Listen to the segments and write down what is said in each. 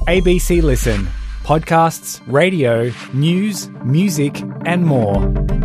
ABC Listen. Podcasts, radio, news, music and more.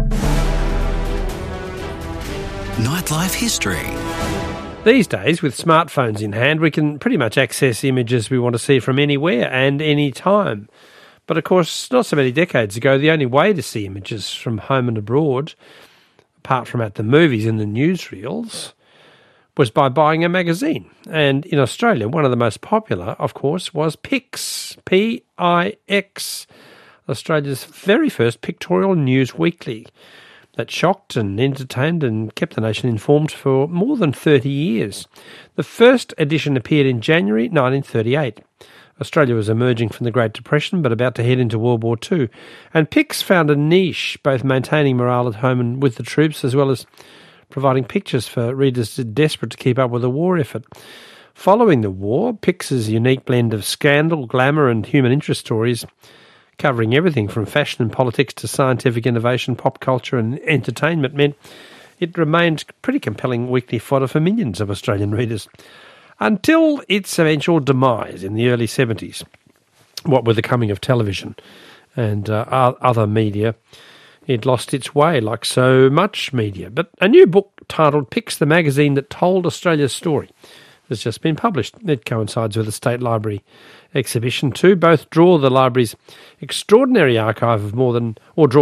Nightlife history. These days, with smartphones in hand, we can pretty much access images we want to see from anywhere and any time. But of course, not so many decades ago, the only way to see images from home and abroad, apart from at the movies and the newsreels, was by buying a magazine. And in Australia, one of the most popular, of course, was Pix, P-I-X, Australia's very first pictorial news weekly that shocked and entertained and kept the nation informed for more than 30 years. The first edition appeared in January 1938. Australia was emerging from the Great Depression but about to head into World War II. And Pix found a niche, both maintaining morale at home and with the troops, as well as providing pictures for readers desperate to keep up with the war effort. Following the war, Pix's unique blend of scandal, glamour and human interest stories, covering everything from fashion and politics to scientific innovation, pop culture and entertainment, meant it remained pretty compelling weekly fodder for millions of Australian readers. Until its eventual demise in the early 70s, what with the coming of television and other media, it lost its way like so much media. But a new book titled Pix, the Magazine That Told Australia's Story, has just been published. It coincides with the State Library exhibition too. Both draw the library's extraordinary archive of more than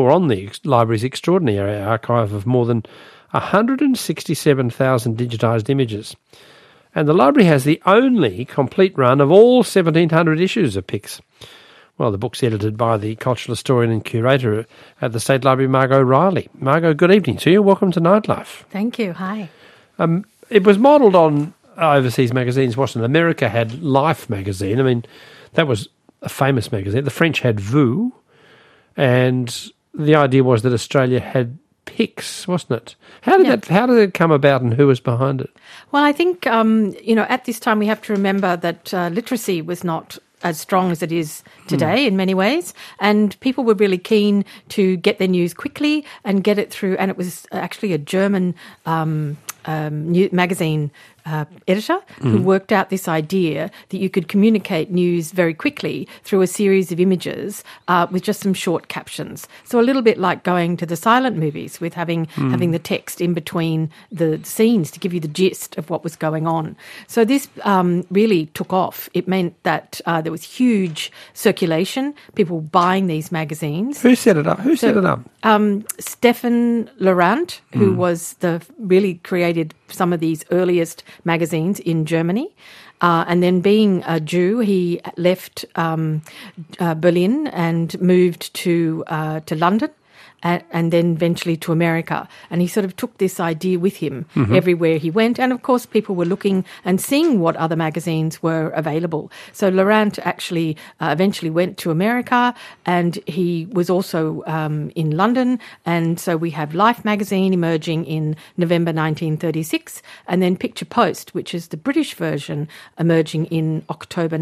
167,000 digitised images. And the library has the only complete run of all 1,700 issues of Pix. Well, the book's edited by the cultural historian and curator at the State Library, Margot Riley. Margot, good evening to you. Welcome to Nightlife. Thank you. Hi. It was modelled on overseas magazines, wasn't it? America had Life magazine. I mean, that was a famous magazine. The French had Vous, and the idea was that Australia had Pix, wasn't it? How did it come about, and who was behind it? Well, I think at this time we have to remember that literacy was not as strong as it is today in many ways, and people were really keen to get their news quickly and get it through. And it was actually a German magazine editor who worked out this idea that you could communicate news very quickly through a series of images with just some short captions. So a little bit like going to the silent movies with having the text in between the scenes to give you the gist of what was going on. So this really took off. It meant that there was huge circulation, people buying these magazines. Who set it up? Stefan Laurent, who was really created some of these earliest magazines in Germany. And then being a Jew, he left Berlin and moved to London. And then eventually to America. And he sort of took this idea with him everywhere he went. And, of course, people were looking and seeing what other magazines were available. So Laurent actually eventually went to America, and he was also in London. And so we have Life magazine emerging in November 1936, and then Picture Post, which is the British version, emerging in October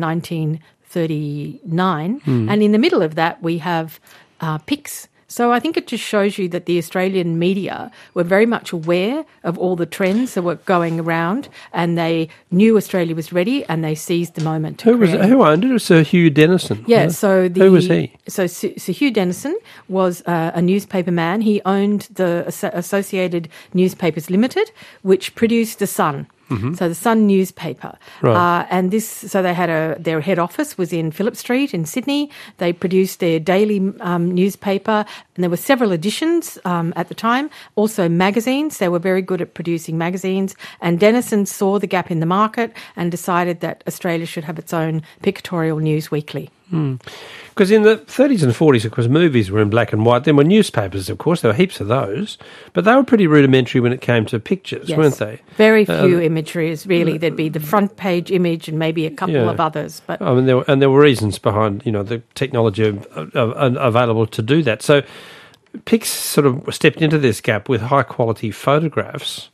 1939. And in the middle of that, we have Pix. So I think it just shows you that the Australian media were very much aware of all the trends that were going around, and they knew Australia was ready, and they seized the moment. Who owned it? Sir Hugh Dennison. Yeah. Who was he? So Sir Hugh Dennison was a newspaper man. He owned the Associated Newspapers Limited, which produced The Sun. So the Sun newspaper. Right. So they had their head office was in Phillip Street in Sydney. They produced their daily newspaper, and there were several editions at the time. Also magazines. They were very good at producing magazines. And Dennison saw the gap in the market and decided that Australia should have its own pictorial news weekly. Because in the 30s and 40s, of course, movies were in black and white. There were newspapers, of course. There were heaps of those. But they were pretty rudimentary when it came to pictures, weren't they? Very few imageries, really. There'd be the front page image and maybe a couple of others. But I mean, there were reasons behind, the technology available to do that. So Pix sort of stepped into this gap with high-quality photographs.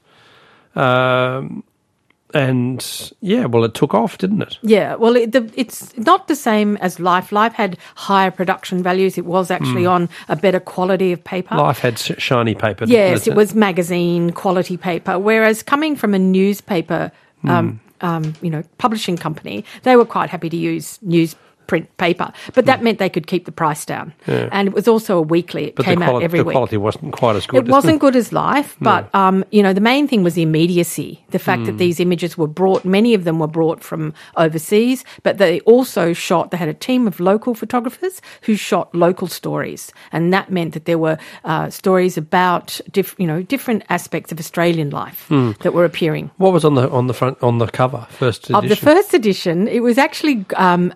And, it took off, didn't it? Yeah, well, it's not the same as Life. Life had higher production values. It was actually on a better quality of paper. Life had shiny paper. Yes, it was magazine quality paper, whereas coming from a newspaper, publishing company, they were quite happy to use print paper. But that meant they could keep the price down. Yeah. And it was also a weekly. It came out every the week. quality wasn't quite as good. It wasn't good as Life, but, the main thing was the immediacy. The fact that these images were brought, many of them were brought from overseas, but they also they had a team of local photographers who shot local stories. And that meant that there were stories about, different aspects of Australian life that were appearing. What was on the cover, first edition? Of the first edition, it was actually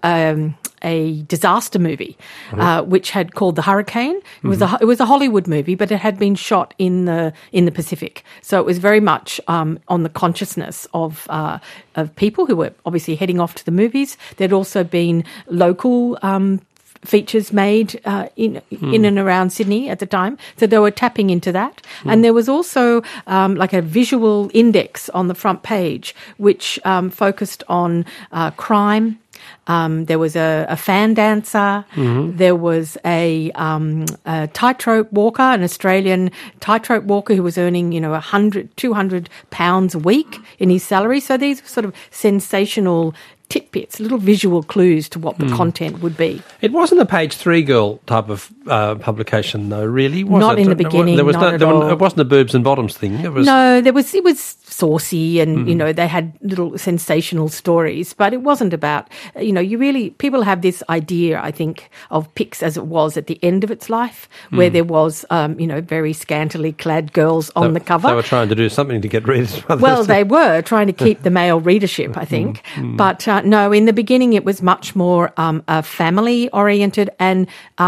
a disaster movie, which had called The Hurricane. It was a Hollywood movie, but it had been shot in the Pacific. So it was very much on the consciousness of people who were obviously heading off to the movies. There'd also been local features made in and around Sydney at the time. So they were tapping into that. And there was also like a visual index on the front page, which focused on crime. There was a fan dancer. There was a tightrope walker, an Australian tightrope walker who was earning, 100, 200 pounds a week in his salary. So these were sort of sensational tidbits, little visual clues to what the content would be. It wasn't a page 3 girl type of publication, though, really, was it? Not in the beginning, There was not at all. It wasn't a boobs and bottoms thing. It was it was saucy and, they had little sensational stories, but it wasn't about, people have this idea, I think, of Pix as it was at the end of its life, where there was, very scantily clad girls on the cover. They were trying to do something to get readers. Well, they were trying to keep the male readership, I think. But no, in the beginning it was much more family-oriented and,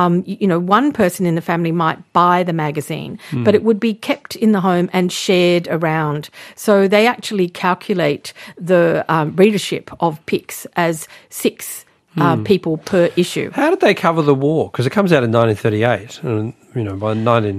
one person in the family might buy the magazine, but it would be kept in the home and shared around. So they actually calculate the readership of Pix as 6 people per issue. How did they cover the war? Because it comes out in 1938, and by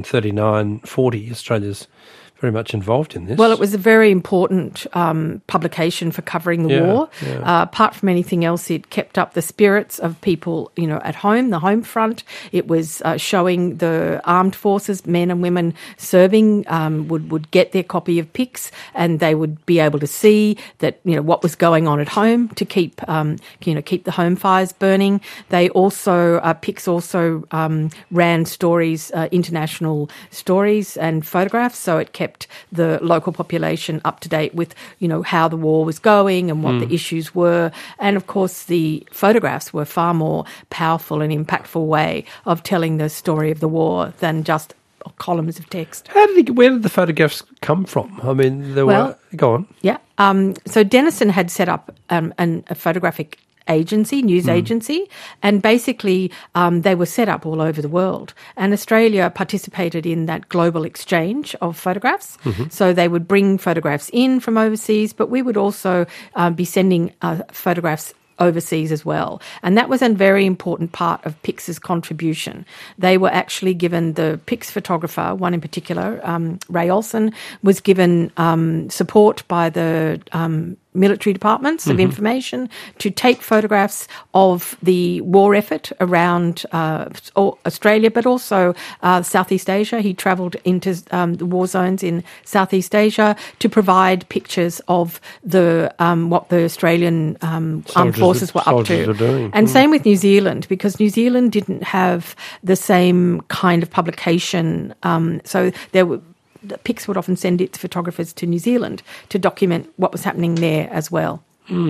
1939-40, Australia's very much involved in this. Well, it was a very important publication for covering the war. Yeah. Apart from anything else, it kept up the spirits of people, at home, the home front. It was showing the armed forces, men and women serving, would get their copy of Pix, and they would be able to see that, what was going on at home to keep the home fires burning. They also, Pix also ran stories, international stories and photographs, so it kept the local population up to date with, how the war was going and what the issues were. And of course, the photographs were far more powerful and impactful way of telling the story of the war than just columns of text. Where did the photographs come from? I mean, go on. Yeah. So Denison had set up a photographic news agency, and basically they were set up all over the world. And Australia participated in that global exchange of photographs. So they would bring photographs in from overseas, but we would also be sending photographs overseas as well. And that was a very important part of Pix's contribution. They were actually given, the Pix photographer, one in particular, Ray Olsen, was given support by the military departments of information to take photographs of the war effort around Australia, but also Southeast Asia. He travelled into the war zones in Southeast Asia to provide pictures of the what the Australian armed forces were up to. And same with New Zealand, because New Zealand didn't have the same kind of publication. So there were Pix would often send its photographers to New Zealand to document what was happening there as well.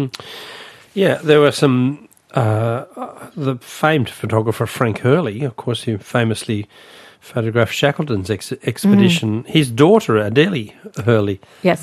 Yeah, there were some, the famed photographer Frank Hurley, of course, who famously photographed Shackleton's expedition. His daughter, Adele Hurley,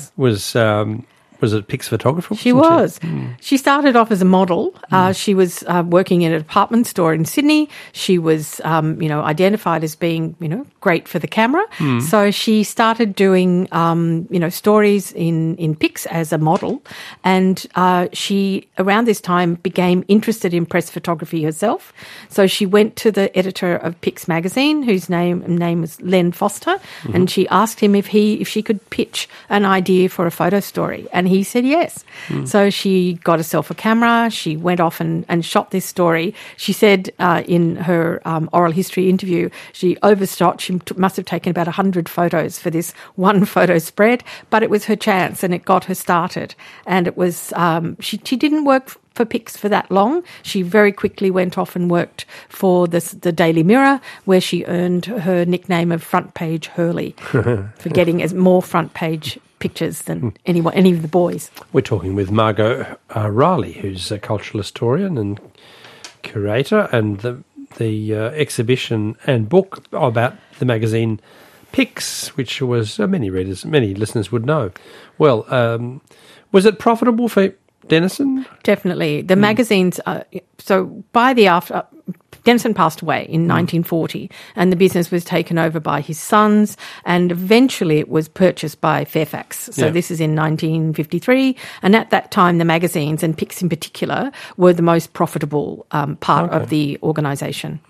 was a Pix photographer? She was. She started off as a model. She was working in a department store in Sydney. She was, identified as being, great for the camera. So she started doing, stories in Pix as a model. And she, around this time, became interested in press photography herself. So she went to the editor of Pix magazine, whose name was Len Foster, and she asked him if she could pitch an idea for a photo story. And he said yes. So she got herself a camera. She went off and shot this story. She said in her oral history interview, she overshot. She must have taken about 100 photos for this one photo spread, but it was her chance and it got her started. And it was, she didn't work for Pix for that long. She very quickly went off and worked for the Daily Mirror, where she earned her nickname of Front Page Hurley for getting more front page pictures than any of the boys. We're talking with Margot Riley, who's a cultural historian and curator, and the exhibition and book about the magazine Pix, which was many listeners would know. Well, was it profitable for Denison? Definitely. The magazines, so by the after, Denison passed away in 1940 and the business was taken over by his sons and eventually it was purchased by Fairfax. So this is in 1953 and at that time the magazines and Pix in particular were the most profitable part of the organisation.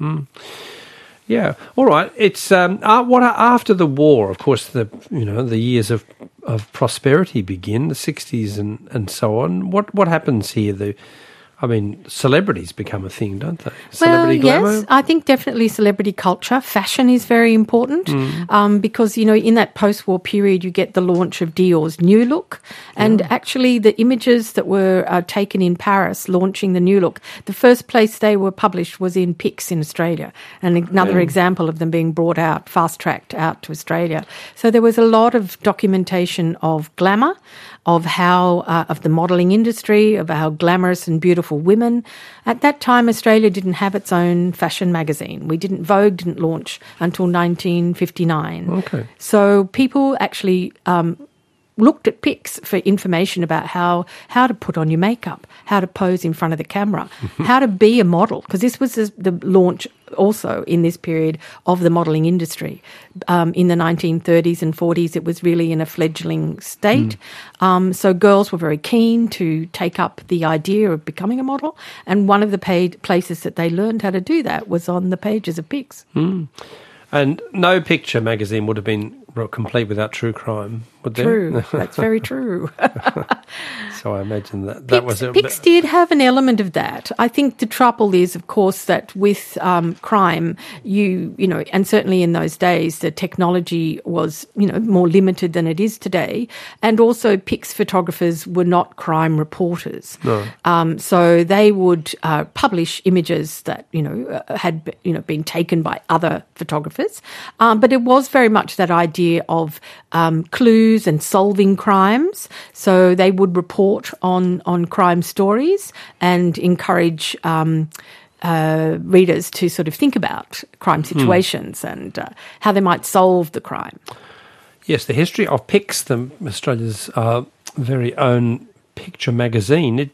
Yeah, all right. It's what after the war, of course, the years of prosperity begin, the 60s and so on. What happens here? Celebrities become a thing, don't they? Celebrity glamour? Yes, I think definitely celebrity culture. Fashion is very important because, in that post-war period, you get the launch of Dior's New Look. And actually the images that were taken in Paris launching the New Look, the first place they were published was in Pix in Australia. And another example of them being brought out, fast-tracked out to Australia. So there was a lot of documentation of glamour, of how of the modelling industry, of how glamorous and beautiful women. At that time, Australia didn't have its own fashion magazine. Vogue didn't launch until 1959. Okay. So people actually looked at Pix for information about how to put on your makeup, how to pose in front of the camera, how to be a model, because this was the launch also in this period of the modelling industry. In the 1930s and 40s, it was really in a fledgling state. So girls were very keen to take up the idea of becoming a model, and one of the places that they learned how to do that was on the pages of Pix. And no picture magazine would have been complete without true crime, would there? True, that's very true. So I imagine that was it. Pix did have an element of that. I think the trouble is, of course, that with crime, and certainly in those days, the technology was, more limited than it is today. And also Pix photographers were not crime reporters. No. So they would publish images that, had, been taken by other photographers. But it was very much that idea of clues and solving crimes. So they would report on crime stories and encourage readers to sort of think about crime situations and how they might solve the crime. Yes, the history of Pix, Australia's very own picture magazine,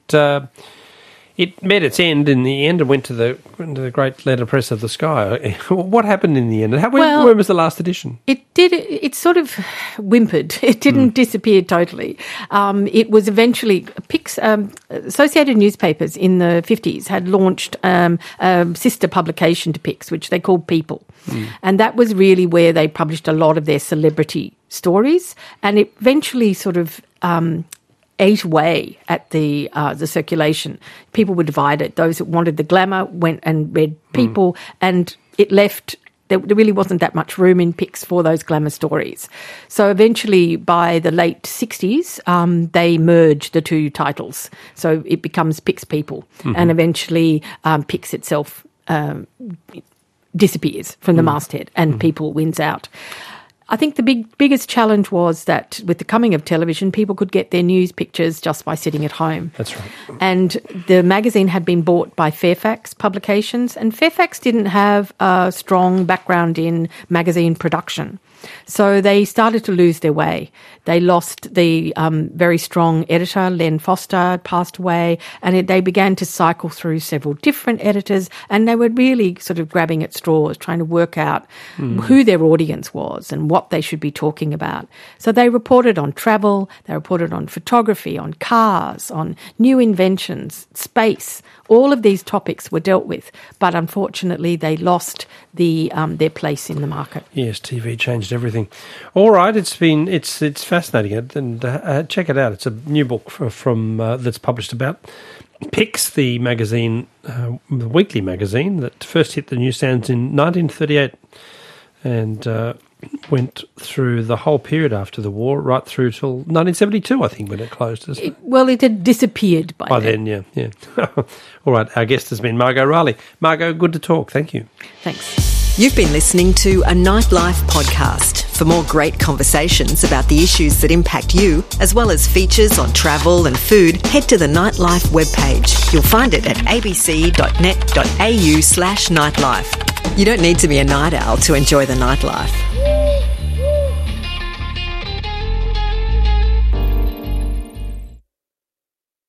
it met its end in the end and went to the great letterpress of the sky. What happened in the end? When was the last edition? It sort of whimpered. It didn't disappear totally. It was eventually Pix. Associated Newspapers in the 50s had launched a sister publication to Pix, which they called People. And that was really where they published a lot of their celebrity stories. And it eventually sort of ate away at the circulation. People were divided. Those that wanted the glamour went and read People, and it left. There really wasn't that much room in Pix for those glamour stories. So eventually, by the late 60s, they merged the two titles. So it becomes Pix People, and eventually Pix itself disappears from the masthead, and People wins out. I think the biggest challenge was that with the coming of television, people could get their news pictures just by sitting at home. That's right. And the magazine had been bought by Fairfax Publications, and Fairfax didn't have a strong background in magazine production. So they started to lose their way. They lost the very strong editor, Len Foster, passed away, and they began to cycle through several different editors, and they were really sort of grabbing at straws, trying to work out who their audience was and what they should be talking about. So they reported on travel, they reported on photography, on cars, on new inventions, space, All of these topics were dealt with, but unfortunately they lost their place in the market. Yes, TV changed everything. All right, it's fascinating, and check it out. It's a new book from that's published about Pix, the magazine, the weekly magazine that first hit the newsstands in 1938 and went through the whole period after the war, right through till 1972, I think, when it closed. It had disappeared by then. Yeah. All right, our guest has been Margot Riley. Margot, good to talk. Thank you. Thanks. You've been listening to a Nightlife podcast. For more great conversations about the issues that impact you, as well as features on travel and food, head to the Nightlife webpage. You'll find it at abc.net.au/nightlife. You don't need to be a night owl to enjoy the nightlife.